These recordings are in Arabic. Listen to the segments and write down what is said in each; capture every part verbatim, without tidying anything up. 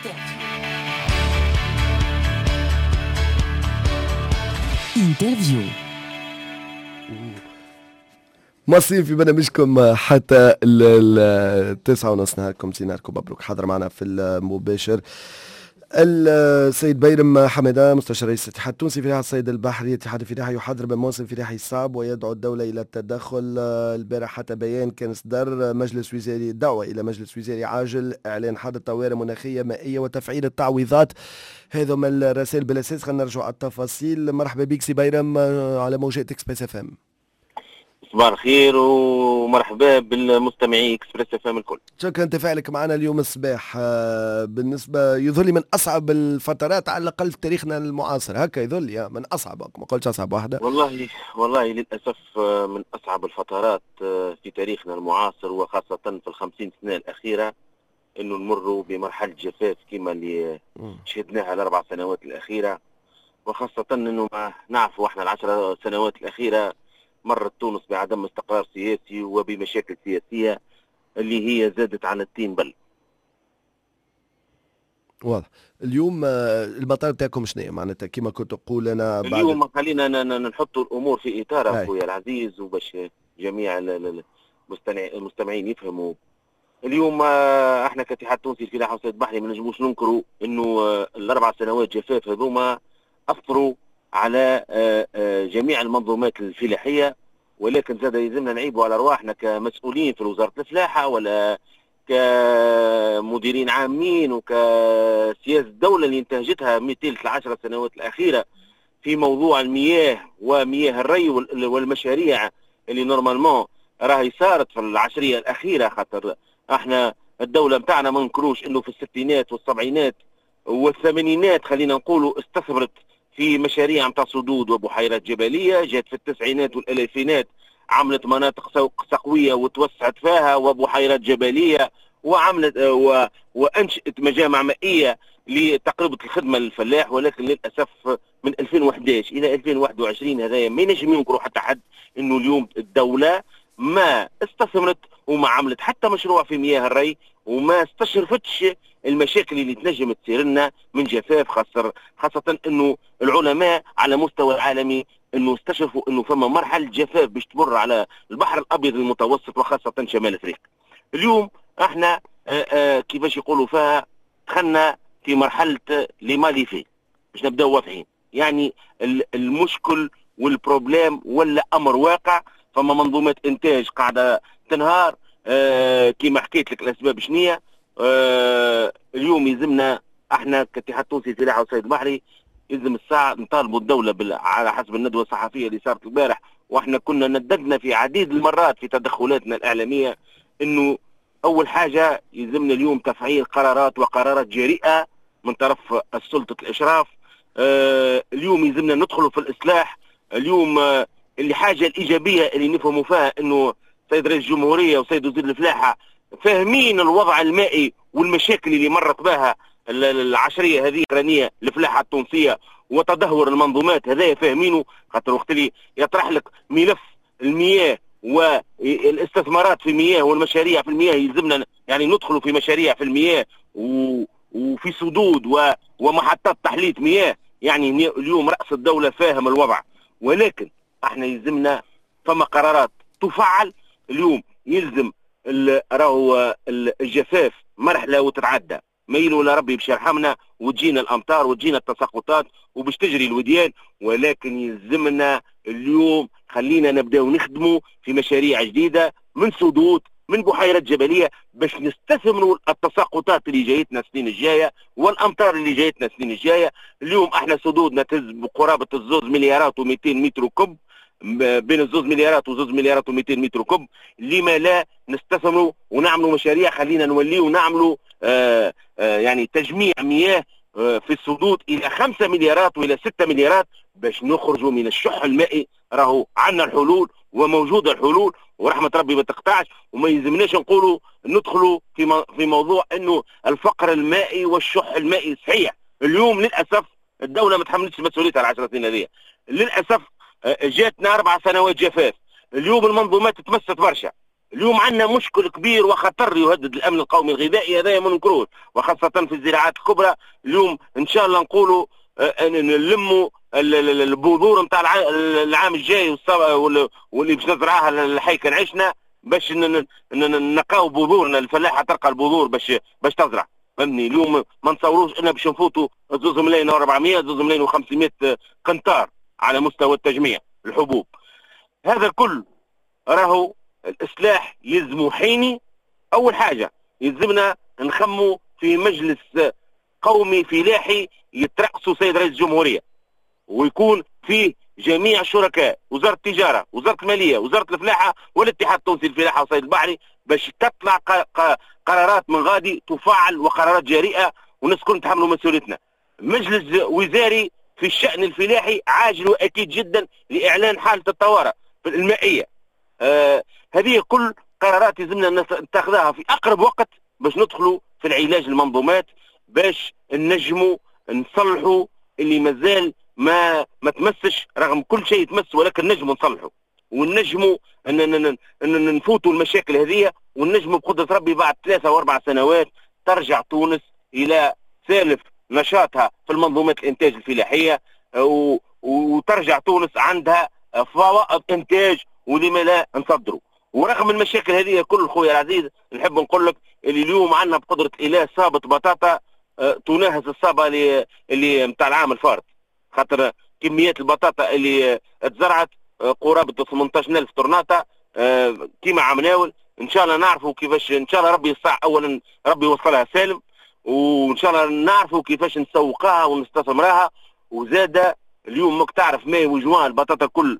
انترفيو. مصير في برنامجكم حتى التاسعة ونص نهاركم سيناركم مبروك. حاضر معنا في المباشر السيد بيرم حمدان مستشار رئيس الاتحاد التونسي في الصيد البحري. الاتحاد الفلاحي يحذر من موسم فلاحي صعب ويدعو الدولة إلى التدخل. البارح حتى بيان كان إصدار مجلس وزاري، دعوة إلى مجلس وزاري عاجل، إعلان حالة طوارئ مناخية مائية وتفعيل التعويضات. هذو من الرسائل بالأساس. خلينا نرجع على التفاصيل. مرحبا بك سي بيرم على موجات اكسبريس اف ام. صباح الخير ومرحبا بالمستمعي اكسبريس اف ام الكل. شكرا تفاعلك معنا اليوم الصباح. بالنسبه يظل لي من اصعب الفترات على الاقل في تاريخنا المعاصر، هكا يظل لي من اصعب، ما قلتش اصعب واحده. والله والله للاسف من اصعب الفترات في تاريخنا المعاصر، وخاصه في الخمسين سنه الاخيره انه نمروا بمرحله جفاف كما اللي شهدناها الاربع سنوات الاخيره، وخاصه انه ما نعرفوا احنا العشر سنوات الاخيره مرت تونس بعدم استقرار سياسي وبمشاكل سياسية اللي هي زادت على الطين بل. واضح. اليوم المطار تاعكم شنو معناتها كما كنت تقول انا بعد اليوم خلينا نحط الامور في اطارها اخويا العزيز وباش جميع المستمعين يفهموا. اليوم احنا كاتحاد تونسي الفلاحة والصيد البحري ما نجموش ننكروا انه الاربع سنوات جفاف هذوما اثروا على جميع المنظومات الفلاحية، ولكن زاد يلزمنا نعيبوا على ارواحنا كمسؤولين في وزارة الفلاحة ولا كمديرين عامين وكسياسة الدولة اللي انتهجتها مثل العشر سنوات الأخيرة في موضوع المياه ومياه الري والمشاريع اللي نورمالمون راهي صارت في العشرية الأخيرة. خاطر احنا الدولة متاعنا ما نكروش انه في الستينات والسبعينات والثمانينات خلينا نقولوا استثمرت في مشاريع متاع سدود وبحيرات جبلية، جات في التسعينات والالفينات عملت مناطق سقوية وتوسعت فيها وبحيرات جبلية وعملت و... وانشئت مجامع مائية لتقريبا الخدمة للفلاح. ولكن للأسف من ألفين وأحد عشر إلى ألفين وواحد وعشرين هذا ما ينجم ينكروا حتى حد انه اليوم الدولة ما استثمرت وما عملت حتى مشروع في مياه الري وما استشرفتش المشاكل اللي تنجم تصير لنا من جفاف، خاصة خاصة انه العلماء على مستوى العالمي انه استشرفوا انه فما مرحلة جفاف باش تمر على البحر الابيض المتوسط وخاصة شمال افريقيا. اليوم احنا آآ آآ كيفاش يقولوا فيها دخلنا في مرحلة لمالي فيه باش نبداو واضحين، يعني المشكل والبروبليم ولا امر واقع. فما منظومات انتاج قاعدة تنهار كما حكيت لك الاسباب شنية. آه اليوم يلزمنا احنا كاتحاد تونسي للفلاحة والصيد البحري يلزم الساعة نطالبوا الدولة بال... على حسب الندوة الصحفية اللي صارت البارح، واحنا كنا نددنا في عديد المرات في تدخلاتنا الإعلامية انه اول حاجة يلزمنا اليوم تفعيل قرارات وقرارات جريئة من طرف السلطة الاشراف. آه اليوم يلزمنا ندخلوا في الاصلاح. اليوم آه اللي حاجة الايجابية اللي نفهموا فيها انه سيد رئيس الجمهورية وسيد وزير الفلاحة فاهمين الوضع المائي والمشاكل اللي مرت بها العشرية هذه القرنية الفلاحة التونسية وتدهور المنظومات هذا فاهمينه. خاطر وقت اللي يطرح لك ملف المياه والاستثمارات في المياه والمشاريع في المياه يلزمنا يعني ندخلوا في مشاريع في المياه وفي سدود ومحطات تحلية مياه. يعني اليوم رأس الدولة فاهم الوضع، ولكن احنا يلزمنا فما قرارات تفعل. اليوم يلزم راهو الجفاف مرحله وتتعدى، ما يلولا ربي باش يرحمنا وتجينا الامطار وتجينا التساقطات وباش تجري الوديان. ولكن يلزمنا اليوم خلينا نبداو نخدموا في مشاريع جديده من سدود من بحيرات جبليه باش نستثمروا التساقطات اللي جايتنا السنين الجايه والامطار اللي جايتنا السنين الجايه. اليوم احنا سدودنا تهز بقرابه الزوز مليارات ومئتين متر كب، بين الزوز مليارات وزوز مليارات ومئتين متر كب. لما لا نستثمروا ونعملوا مشاريع؟ خلينا نوليوا ونعملوا آآ آآ يعني تجميع مياه في السدود الى خمسة مليارات والى ستة مليارات باش نخرجوا من الشح المائي. راهو عندنا الحلول وموجوده الحلول ورحمه ربي ما تقطعش، وما يلزمناش نقولوا ندخلوا في في موضوع انه الفقر المائي والشح المائي. صحيح اليوم للاسف الدوله ما تحملتش مسؤوليتها العشر سنين هذه، للاسف جاتنا اربع سنوات جفاف. اليوم المنظومات تمست برشا، اليوم عندنا مشكل كبير وخطر يهدد الامن القومي الغذائي، هذا ما ننكروش، وخاصه في الزراعات الكبرى. اليوم ان شاء الله نقولوا نلموا البذور نتاع العام الجاي واللي باش نزرعها الحيكه عشنا، باش نقاو بذورنا، الفلاحه تلقى البذور باش باش تزرع. فهمني؟ اليوم ما نتصوروش ان باش نفوتوا زوز ملايين وأربعمائة زوز ملايين وخمسمائة قنطار على مستوى التجميع الحبوب. هذا الكل راهو الاصلاح يلزمو حيني. اول حاجه يلزمنا نخمو في مجلس قومي فلاحي يترأسوا سيد رئيس الجمهوريه، ويكون فيه جميع الشركاء، وزاره التجاره، وزاره الماليه، وزاره الفلاحه، والاتحاد التونسي للفلاحه والصيد البحري، باش تطلع قرارات من غادي تفعل وقرارات جريئه والناس كل نتحملوا مسؤوليتنا. مجلس وزاري في الشأن الفلاحي عاجل واكيد جدا لاعلان حاله الطوارئ المائيه. آه هذه كل قرارات يلزمنا نتخذها في اقرب وقت باش ندخلوا في العلاج المنظومات، باش نجموا نصلحوا اللي مازال ما ما تمسش، رغم كل شيء يتمس، ولكن نجموا نصلحوا ونجموا ان نفوتوا المشاكل هذه، ونجموا بقدره ربي بعد ثلاثه واربع سنوات ترجع تونس الى سالف نشاطها في المنظومات الانتاج الفلاحيه، وترجع تونس عندها فوائد انتاج، ولما لا نصدروا. ورغم المشاكل هذه كل خويا العزيز نحب نقول لك اللي اليوم عندنا بقدره اله صابه بطاطا تناهز الصابه اللي اللي نتاع العام الفارط، خاطر كميات البطاطا اللي تزرعت قرابه ثمانية عشر ألف طرناطه كيما عمناول. ان شاء الله نعرفوا كيفاش، ان شاء الله ربي يصع، اولا ربي يوصلها سالم، وان شاء الله نعرفوا كيفاش نسوقها ونستثمرها. وزاده اليوم ماك تعرف ماي وجوان البطاطا كل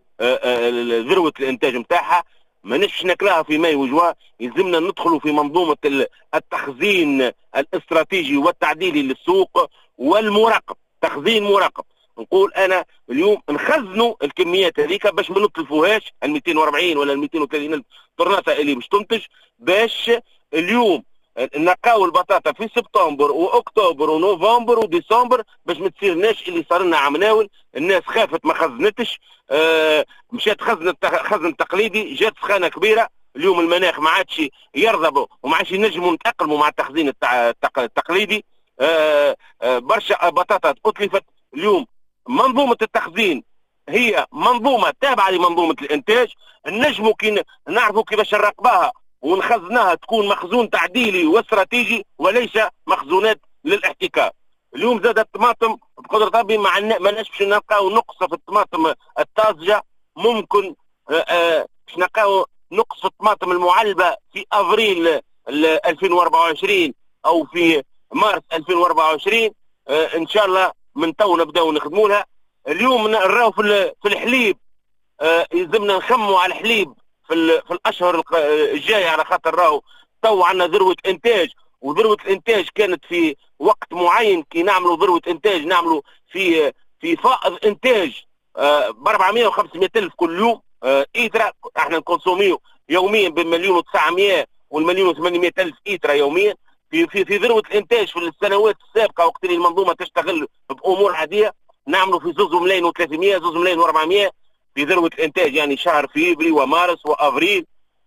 ذروه الانتاج نتاعها، ما نش ناكلها في ماي وجوان. يلزمنا ندخلوا في منظومه التخزين الاستراتيجي والتعديلي للسوق والمراقب، تخزين مراقب. نقول انا اليوم نخزنوا الكميات هذيك باش ما نتلفوهاش، ال مئتين وأربعين ولا ال مئتين وثلاثين الف طرناطه اللي باش تنتج، باش اليوم نلقاو البطاطا في سبتمبر واكتوبر ونوفمبر وديسمبر، باش ما تصيرناش اللي صار لنا عمناول. الناس خافت ما خزنتش، آه مشات خزنت خزن تقليدي، جات سخانه كبيره. اليوم المناخ ما عادش يرضى وما عادش ينجموا نتاقلموا مع التخزين التقليدي. آه آه برشا بطاطا اتلفت. اليوم منظومه التخزين هي منظومه تابعه لمنظومه الانتاج، نجموا كي نعرفوا كيفاش نراقبها ونخزناها تكون مخزون تعديلي واستراتيجي وليس مخزونات للاحتكار. اليوم زاد الطماطم بقدره ربي ما ماناش باش نلقاو نقص في الطماطم الطازجه، ممكن باش نلقاو نقص في الطماطم المعلبه في افريل ألفين وأربعة وعشرين او في مارس ألفين وأربعة وعشرين. ان شاء الله من تو نبداو نخدموا لها. اليوم نراو في في الحليب، يلزمنا نخموا على الحليب في في الاشهر الجايه، على خاطر راهو تو عندنا ذروه انتاج، وذروه الانتاج كانت في وقت معين كي نعملوا ذروه انتاج نعملوا في في فائض انتاج ب أربعمائة وخمسمائة الف كل يوم ايترا. احنا نكونسوميو يوميا بمليون وتسعمائة والمليون وثمانمائة الف ايترا يوميا. في في في ذروه الانتاج في السنوات السابقه وقت اللي المنظومه تشتغل بامور عاديه نعملوا في زوز ملايين وثلاثمائة زوز ملايين وأربعمائة في ذروه الانتاج، يعني شهر فيفري ومارس وافريل.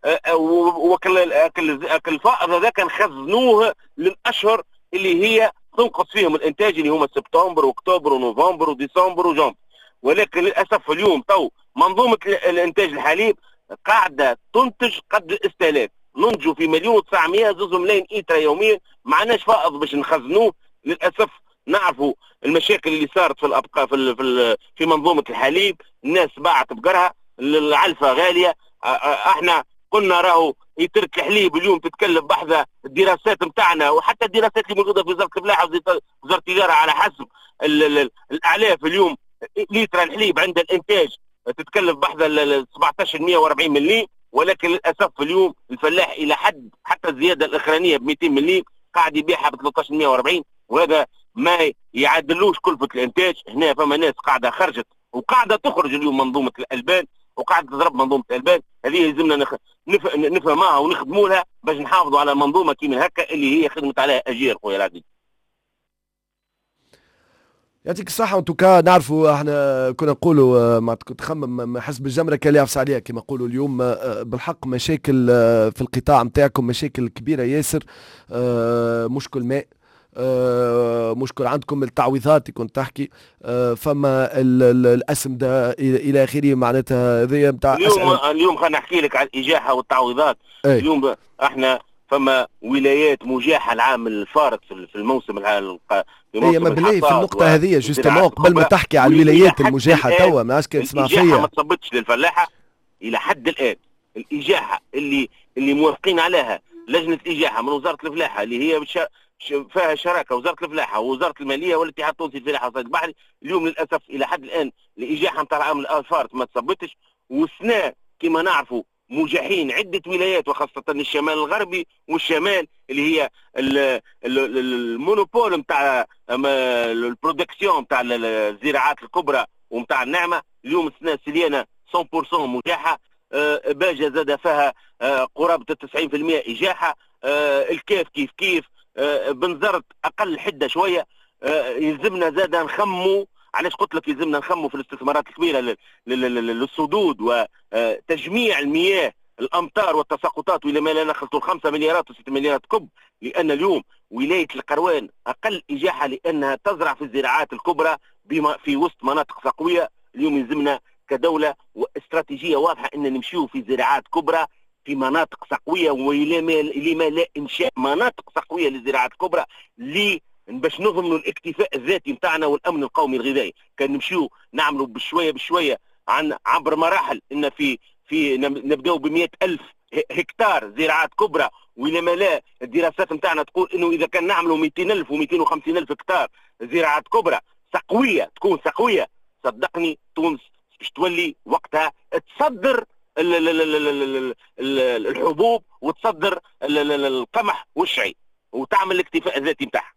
وكل الفائض هذاك نخزنوه للاشهر اللي هي تنقص فيهم الانتاج، اللي هما سبتمبر واكتوبر ونوفمبر وديسمبر وجانفي. ولكن للاسف اليوم تو منظومه الانتاج الحليب قاعده تنتج قد الاستهلاك، ننتجوا في مليون وتسعمائة زوز ملايين ايترا يوميا، ما عندناش فائض باش نخزنوه. للاسف نعرفوا المشاكل اللي صارت في الابقاء في في, في منظومه الحليب، الناس باعت بقرها، العلفه غاليه. احنا قلنا راهو يترك الحليب اليوم تتكلف بحث الدراسات نتاعنا، وحتى الدراسات اللي موجوده في وزاره الفلاحه ووزاره التجاره على حسب الاعلاف. اليوم لتر الحليب عند الانتاج تتكلف بحث سبعة عشر مئة وأربعين مليم، ولكن للاسف اليوم الفلاح الى حد حتى الزياده الاخرانيه ب مئتين مليم قاعد يبيعها ب ثلاثة عشر مئة وأربعين، وهذا ما يعدلوش كلفه الانتاج. هنا فما ناس قاعده خرجت وقاعده تخرج اليوم منظومه الالبان وقاعده تضرب منظومه الالبان. هذه يلزمنا نخ... نف... نفهمها ونخدموا لها باش نحافظوا على منظومه كيما هكا اللي هي خدمت عليها اجيال خويا العزيز. يعطيك الصحة. وانتوكا نعرفوا احنا كنا نقولوا ما كنت تخمم حسب الجمرة كان يعفس عليها كما نقولوا اليوم. بالحق مشاكل في القطاع نتاعكم، مشاكل كبيرة ياسر. مشكل ماء، مشكل عندكم التعويضات كنت تحكي، فما الاسم ده الى اخره، معناتها هذه نتاع اليوم. اليوم خلينا نحكي لك على الاجاحة والتعويضات. ايه. اليوم احنا فما ولايات مجاحة العام الفارط في الموسم الحالي. هي ما بالله في النقطة هذه جوستومون قبل ما تحكي على الولايات المجاحة توا ما عادش تسمع فيا. الإجاحة ما تصبتش للفلاحة إلى حد الآن. الإجاحة اللي اللي موافقين عليها لجنة الإجاحة من وزارة الفلاحة اللي هي بش... فيها شراكة وزارة الفلاحة ووزارة المالية والاتحاد التونسي للفلاحة والصيد البحري، اليوم للأسف إلى حد الآن الإجاحة نتاع العام الفارط ما تصبتش. والسنة كما نعرفوا مجاحين عدة ولايات وخاصة الشمال الغربي والشمال اللي هي المونوبول نتاع البرودكسيون نتاع الزراعات الكبرى ونتاع النعمة. اليوم السنة السليانة مية بالمية مجاحة. باجة زاد فيها قرابة تسعين بالمئة إجاحة. الكيف كيف كيف. بنزرت أقل حدة شوية. يلزمنا زاد نخمو. علاش قلت لك يلزمنا نخمو في الاستثمارات الكبيره للصدود وتجميع المياه الامطار والتساقطات، والى ما لا نخلطوا خمسة مليارات وستة مليارات كب. لان اليوم ولايه القروان اقل اجاحه لانها تزرع في الزراعات الكبرى بما في وسط مناطق سقويه. اليوم يلزمنا كدوله واستراتيجيه واضحه ان نمشيو في زراعات كبرى في مناطق سقويه، ولما لا انشاء مناطق سقويه للزراعات الكبرى لي باش نضمنوا الاكتفاء الذاتي نتاعنا والامن القومي الغذائي. كان نمشيو نعملوا بشويه بشويه عن عبر مراحل ان في في نبداو ب مئة ألف هكتار زراعات كبرى، ولما لا الدراسات نتاعنا تقول انه اذا كان نعملوا مئتين ألف ومئتين وخمسين ألف هكتار زراعات كبرى سقويه تكون سقويه، صدقني تونس باش تولي وقتها تصدر الحبوب وتصدر القمح والشعير وتعمل الاكتفاء الذاتي نتاعها.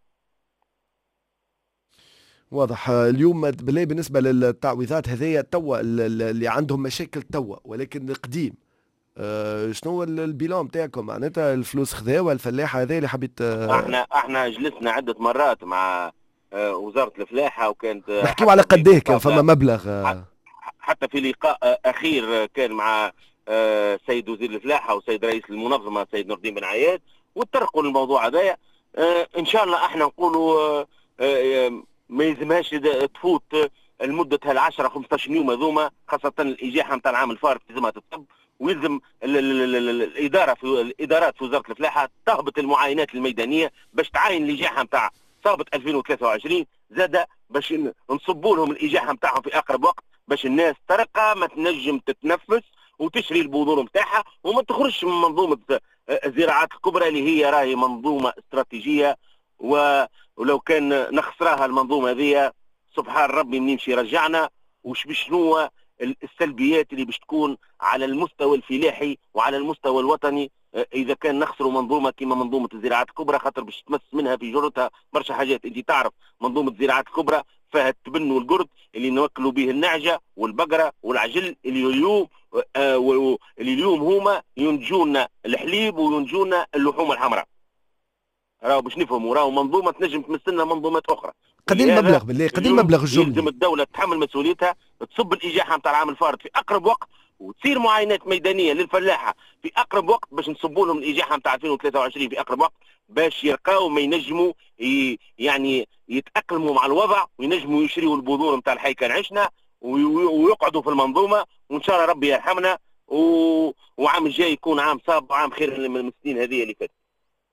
واضح. اليوم بالله بالنسبة للتعويضات هذيا توا اللي عندهم مشاكل توا، ولكن القديم أه شنو هو البيلون نتاعكم؟ معناتها الفلوس خذاوها الفلاحة هذه اللي حبيت أه احنا احنا جلسنا عدة مرات مع أه وزارة الفلاحة وكانت نحكيو على قديه كان فما مبلغ أه حتى في لقاء أه اخير كان مع أه سيد وزير الفلاحة وسيد رئيس المنظمة سيد نور الدين بن عياد وتطرقوا للموضوع هذايا. أه ان شاء الله احنا نقولوا أه أه ما يلزمهاش تفوت المدة هالعشرة خمسطاش يوم هذوما، خاصة الإجاحة نتاع العام الفارط لازمها تطب، ويلزم الإدارة في الإدارات في وزارة الفلاحة تهبط المعاينات الميدانية باش تعاين الإجاحة نتاع صابت ألفين وثلاثة وعشرين زاد باش نصبوا لهم الإجاحة نتاعهم في أقرب وقت باش الناس ترقى ما تنجم تتنفس وتشري البذور نتاعها وما تخرجش من منظومة الزراعات الكبرى اللي هي راهي منظومة استراتيجية. و ولو كان نخسرها المنظومه هذه سبحان ربي منين شي رجعنا وش بشنو السلبيات اللي باش تكون على المستوى الفلاحي وعلى المستوى الوطني اذا كان نخسروا منظومه كما منظومه الزراعات الكبرى، خاطر باش تمس منها في جرتها برشا حاجات. انت تعرف منظومه الزراعات الكبرى فيها التبن والقرد اللي نوكلوا به النعجه والبقره والعجل اللي اليوم آه اللي اليوم هما ينتجونا الحليب وينتجونا اللحوم الحمراء. راهو باش نفهموا راهو منظومه تنجم تمثلنا منظومات اخرى. قديم المبلغ بالله قديم المبلغ الجملي؟ يلزم الدوله تتحمل مسؤوليتها تصب الاجاحه نتاع العام الفارط في اقرب وقت وتصير معاينات ميدانيه للفلاحه في اقرب وقت باش نصبوا لهم الاجاحه نتاع ألفين وثلاثة وعشرين في اقرب وقت باش يرقاو ما ينجموا يعني يتاقلموا مع الوضع وينجموا يشريوا البذور نتاع الحي كان عشنا ويقعدوا في المنظومه، وان شاء الله ربي يرحمنا وعام الجاي يكون عام صعب وعام خير من السنين هذه اللي فاتت.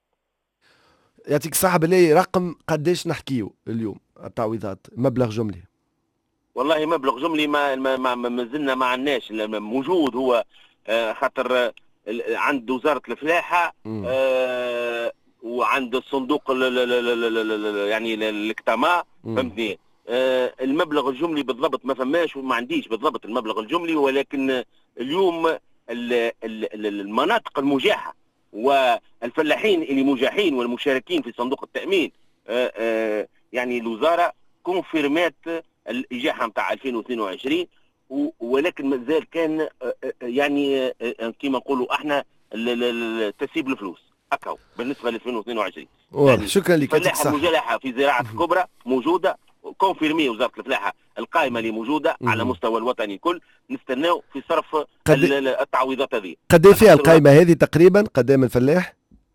يعطيك الصحة. بالله رقم قداش نحكيو اليوم التعويضات مبلغ جملي؟ والله مبلغ جملي ما ما ما زلنا ما عندناش موجود هو آه خاطر عند وزارة الفلاحة آه وعند الصندوق يعني الاكتما فهمتني. آه المبلغ الجملي بالضبط ما فماش وما عنديش بالضبط المبلغ الجملي، ولكن اليوم المناطق المجاحة والفلاحين اللي مجاحين والمشاركين في صندوق التأمين آآ آآ يعني الوزارة كونفيرمات الإجاحة نتاع ألفين واثنين وعشرين، ولكن مازال كان يعني كما نقولوا احنا تسيب الفلوس هكا بالنسبة ل ألفين واثنين وعشرين. يعني شكرا لك. الفلاحة المجلحة في زراعة الكبرى موجودة كونفيرمي وزاره الفلاحه القائمه اللي موجوده على مستوى الوطني الكل، نستناو في صرف قد التعويضات هذه. قد فيها القائمه هذه تقريبا؟ قد من فلاح؟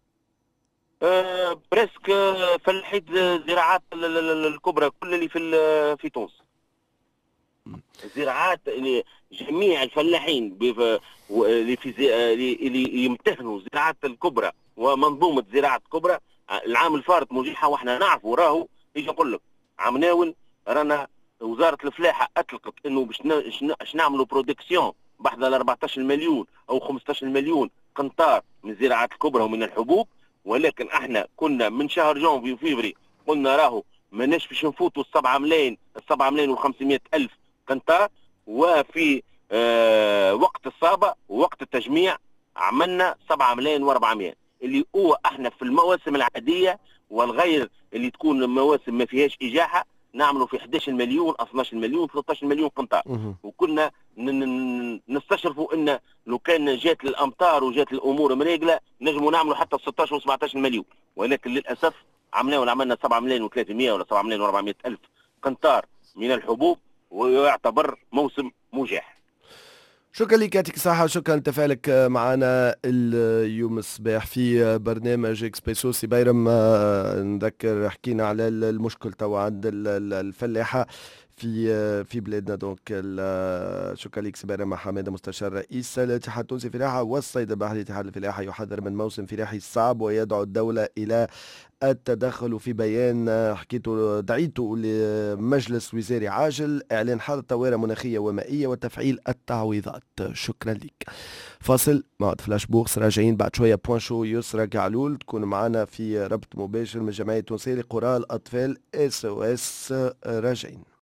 أه بريسك فلاحين الزراعات الكبرى كل اللي في في تونس. الزراعات اللي جميع الفلاحين اللي في اللي يمتهنوا الزراعات الكبرى ومنظومه زراعه كبرى العام الفارط مجيحه، واحنا نعرفوا راهو يجي نقول لك عم ناول رانا وزاره الفلاحه اطلقت انه باش نعملوا برودكسيون بحد ال أربعطاش مليون او خمسطاش مليون قنطار من الزراعات الكبرى ومن الحبوب، ولكن احنا كنا من شهر جونفي وفيفري قلنا راهو ماناش باش نفوتوا السبعة ملايين السبعة ملايين وخمسمائة الف قنطار. وفي آه وقت الصابه ووقت التجميع عملنا سبعة ملايين وأربعمائة، اللي هو احنا في المواسم العاديه والغير اللي تكون مواسم ما فيهاش اجاحه نعملوا في أحد عشر مليون اثناش مليون ثلاثة عشر مليون قنطار. وكنا نستشرفوا ان لو كان جات الامطار وجات الامور مريقله نجموا نعملوا حتى ستة عشر و17 مليون، ولكن للاسف عملنا عملنا سبعة ملايين وثلاثمائة ولا سبعة ملايين وأربعمائة الف قنطار من الحبوب، ويعتبر موسم مجاح. شكرا لك، يعطيك الصحة، شكرا لتفاعلك معنا اليوم الصباح في برنامج اكسبريسو. سي بيرم نذكر حكينا على المشكل توا عند الفلاحة في في بلادنا. دونك شكرا لك سي بيرم حماده مستشار رئيس الاتحاد التونسي للفلاحة والصيد البحري. اتحاد الفلاحة يحذر من موسم فلاحي صعب ويدعو الدولة إلى التدخل في بيان حكيته دعيته لمجلس وزاري عاجل، إعلان حالة طوارئ مناخية ومائية وتفعيل التعويضات. شكرا لك. فاصل مع فلاش بورس، راجعين بعد شوية. بوان شو يسرى كعلول تكون معنا في ربط مباشر من الجمعية التونسية لقراء الأطفال اس او اس. راجعين.